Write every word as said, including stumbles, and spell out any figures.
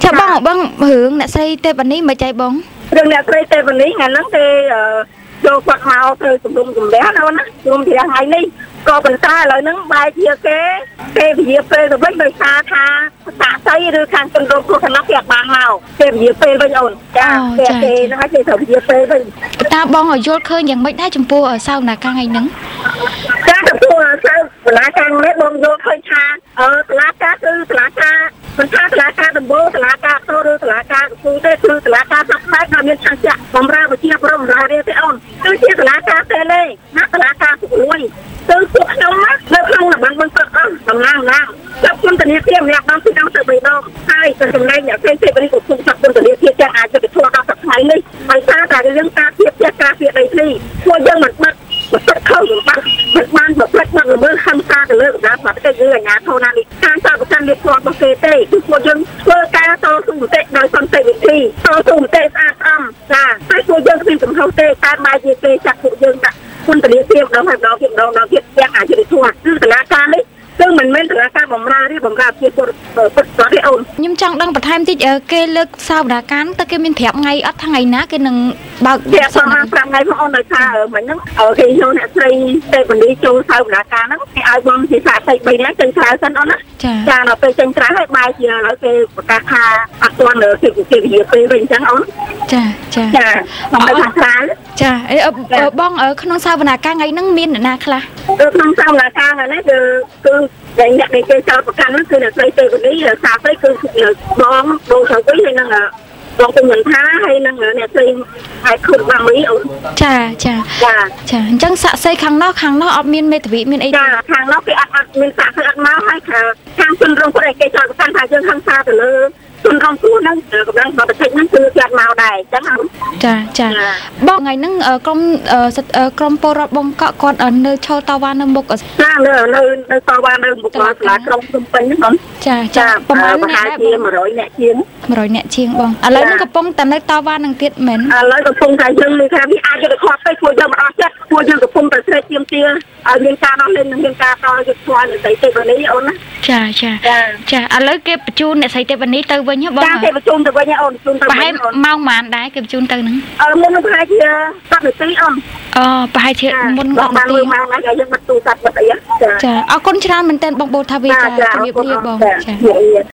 ចាបងបងរឿងអ្នកស្រីទេវនីមិនចៃបងរឿងអ្នកស្រីទេវនីថ្ងៃហ្នឹងគេចូលគាត់មកទៅជំនុំជម្រះណាណាជំនុំជម្រះថ្ងៃនេះក៏ប៉ុន្តែឥឡូវហ្នឹងបែរជាគេគេវិជាពេលទៅវិញដោយសារថាសាក់សីឬខាងជនរងគ្រោះខាងនោះគេអត់បានមកគេវិជាពេលវិញអូនចាគេគេហ្នឹងហើយគេត្រូវវិជាពេលវិញតើបងឲ្យយល់ឃើញយ៉ាងម៉េចដែរចំពោះសវនាការថ្ងៃហ្នឹងចាចំពោះសវនាការនេះបងយល់ឃើញថាអឺសាលាការគឺសាលាការមិនថាសាលាការដំបូងសាលាការតូឬសាលាការគូទេគឺសាលាការសក្តិក៏មានឆន្ទៈបំរើប្រជាពលរដ្ឋបំរើរាជទេអូនគឺជាសាលាការទេលេណាសាលាការពុកមួយគឺពួកខ្ញុំណានៅក្នុងតំបន់បឹងព្រឹកអស់តំណាងណាចាប់គុណធនាគារម្នាក់ដល់ពីដល់ទៅបីដងហើយទៅចំណែកអ្នកផ្សេងទៀតនេះក៏គុំចាប់គុណធនាគារទាំងអាចទៅធ្វើដល់ថ្ងៃនេះដោយសារតែរឿងការពីផ្ទះការពីដីធ្លីពួកយើងមិនបាត់មិនខុសមិនបាត់មិនបានប្រព្រឹត្តបទល្មើសហិង្សាទៅលើកម្ពុជាប្រទេសគឺអាជ្ញាធរណានេះការចោទប្រកាន់លៀបពណ៌របស់គេទេគឺពួកយើងធ្វើការតស៊ូមតិដោយសន្តិវិធីតស៊ូមតិស្អាតស្អំចាហើយពួកយើងគ្មានកំហុសទេតែបែរជាគេចាត់ពួកយើងដាក់គុណធនាគារម្ដងហើយម្ដងទៀតម្ដងម្ដងទៀតទាំងអយុត្តិធម៌គឺសាលាការនេះគឺមិនមែនសាលាការបំរើឬបំរើជាពលរដ្ឋពិតប្រាកដទេអូនខ្ញុំចង់ដឹងបន្ថែមតិចគេលើកសវនាការទៅគេមានប្រាប់ថ្ងៃអត់ថ្ងៃណាគេនឹងបើកប្រាប់ប្រហែលប្រាំថ្ងៃផងអូនដោយសារមិញហ្នឹងគេយកអ្នកស្រីទេវនីចូលសវនាការហ្នឹងគេឲ្យបងជាសាស្ត្រីបីនាក់ចេញក្រៅសិនអូនណាចាដល់ពេលចេញក្រៅហើយបែរជាឥឡូវគេប្រកាសថាអត់ទាន់គេគេវិជាពេលវិញអញ្ចឹងអូនចាចាចាខ្ញុំទៅខាងក្រៅចាបងក្នុងសវនាការថ្ងៃហ្នឹងមានអ្នកណាខ្លះក្នុងសវនាការហ្នឹងគឺគឺតែអ្នកដែលគេចោទប្រកាន់នោះគឺអ្នកស្រីទេវនីសាស្ត្រីគឺបងបងចៅវិញហើយនឹងបងពេញមិនថាហើយនឹងអ្នកស្រីហើយខុសបាមីអូនចាចាចាចាអញ្ចឹងសាក់សីខាងនោះខាងនោះអត់មានមេធាវីមានអីចាខាងនោះគេអត់អត់មានសាក់សីអត់មកហើយខាងជនរងគ្រោះគេចោទប្រកាន់ថាយើងហិង្សាទៅលើជនរងគ្រោះហ្នឹងកម្លាំងបដិសេធហ្នឹងគឺគេមកដែរអញ្ចឹងចាចាបងថ្ងៃហ្នឹងក្រុមក្រុមពលរដ្ឋបងកក់គាត់នៅឈរតវ៉ានៅមុខចានៅនៅនៅតវ៉ានៅមុខសាលាក្រុងភ្នំពេញហ្នឹងចាចាប្រហែលប្រហែលជាមួយរយនាក់ជាងមួយរយនាក់ជាងបងឥឡូវហ្នឹងកំពុងតែនៅតវ៉ានឹងទៀតមែនឥឡូវកំពុងតែយើងមានថាវាអាចយុទ្ធខុសទៅពួកយើងមិនអស់ចិត្តពួកយើងកំពុងតែស្រែកទាមទារឲ្យមានការដោះលែងនិងមានការតយុទ្ធស្វ័យនៃស្រីទេវនីអូនណាចាចាចាឥឡូវគេបញ្ជូនអ្នកស្រីទេវនីទៅវិញហ៎បងចាគេបញ្ជូនទៅវិញអូនបញ្ជូនទៅប្រហែលម៉ោងប៉ុន្មានដែរគេបញ្ជូនទៅហ្នឹងអឺមុននឹងប្រហែលជាសប្តាហ៍នាទីអូនអូប្រហែលជាមុនដល់បានមួយម៉ោងហើយយើងមកទូរស័ព្ទបាត់អីចាអរគុណច្រើនមែនទែនបងបូថាវីចាជំរាបលាបងចា